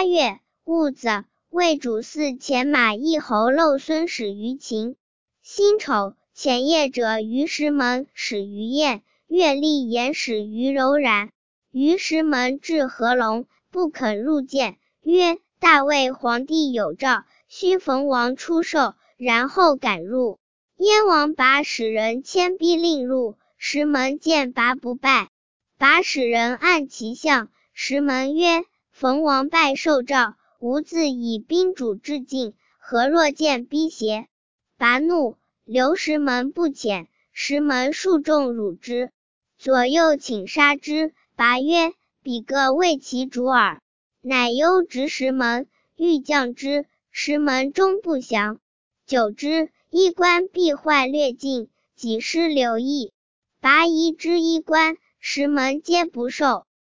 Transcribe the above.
8月，戊子，魏主祀前马邑侯陋孙始于秦。辛丑，前业者于石门，始于晏。月历延始于柔然。于石门至合龙，不肯入见，曰：大魏皇帝有诏，须冯王出售，然后敢入。燕王拔使人牵逼令入，石门见拔不拜。拔使人按其相，石门曰：冯王拜受诏，吾自以宾主至境，何若见逼邪？拔怒，留石门不遣。石门数众辱之，左右请杀之。拔曰：彼个为其主耳。乃忧执石门，欲降之，石门终不降。久之，衣冠必坏略尽，己失流逸。拔移之衣冠，石门皆不受。